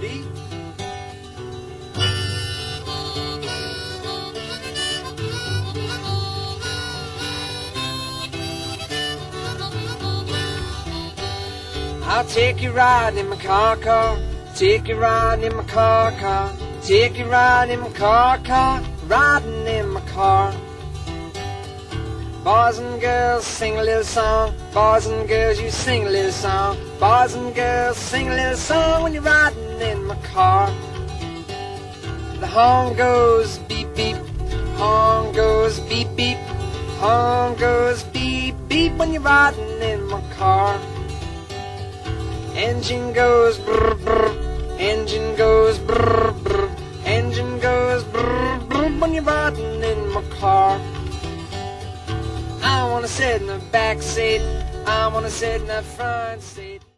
Woody. I'll take you riding in my car, take you riding in my car, take you riding in my car, riding in my car. Boys and girls, sing a little song. Boys and girls, you sing a little song. Boys and girls, sing a little song when you're riding in my car. The horn goes beep beep, horn goes beep beep, horn goes beep beep when you're riding in my car. Engine goes brr brr, engine goes brr brr, engine goes brr brr when you're riding in my car. I wanna sit in the back seat, I wanna sit in the front seat.